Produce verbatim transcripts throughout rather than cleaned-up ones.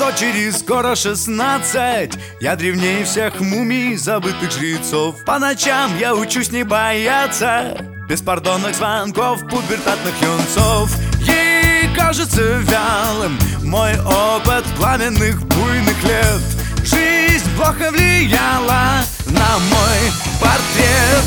дочери скоро шестнадцать. Я древнее всех мумий, забытых жрецов. По ночам я учусь не бояться беспардонных звонков пубертатных юнцов. Ей кажется вялым мой опыт пламенных буйных лет. Жизнь плохо влияла на мой портрет.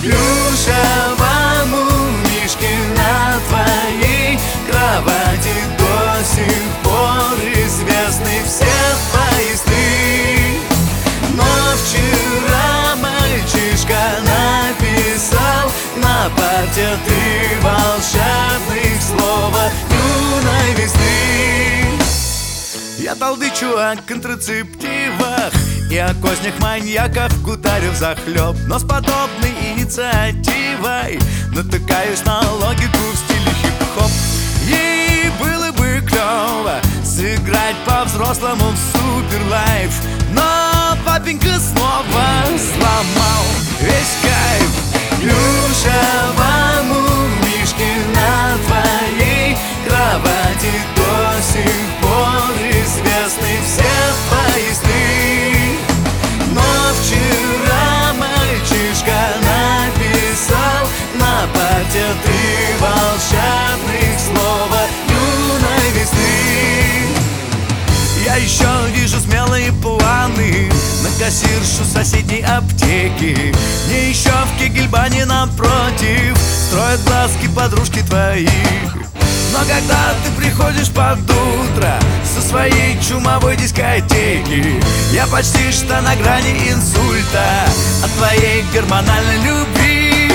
Плюшевому мишке на твоей кровати до сих пор известны все твои сны. Но вчера мальчишка написал на парте три волшебных слова юной весны. Я толдычу о контрацептивах и о кознях маньяков гутарю взахлеб. Но с подобной инициативой натыкаюсь на логику в стиле хип-хоп. Ей было бы клево сыграть по-взрослому в суперлайф, но папенька снова сломал весь кайф. Плюшевому мишке на твоей кровати до сих пор известны все твои сны. Но вчера мальчишка написал на парте три волшебных слова юной весны. Я еще вижу смелые планы на кассиршу соседней аптеки. Мне еще в Кегельбане напротив строят глазки подружки твоих. Но когда ты приходишь под утро со своей чумовой дискотеки, я почти что на грани инсульта от твоей гормональной любви.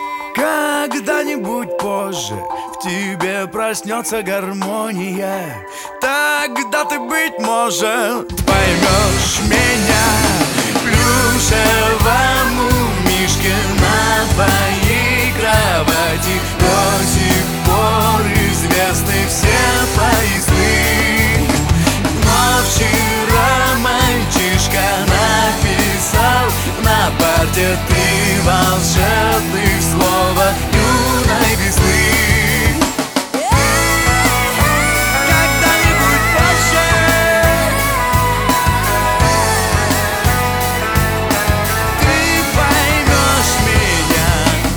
Когда-нибудь позже в тебе проснется гармония. Тогда ты, быть может, поймешь меня. Плюшевому мишке на твоей кровати до сих пор известны все твои сны. Но вчера мальчишка написал на парте три волшебных слова юной весны. Когда-нибудь позже ты поймешь меня.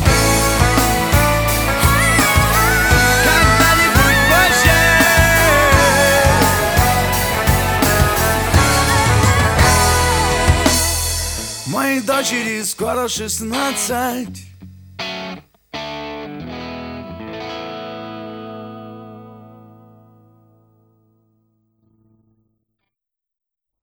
Когда-нибудь позже моей дочери скоро шестнадцать.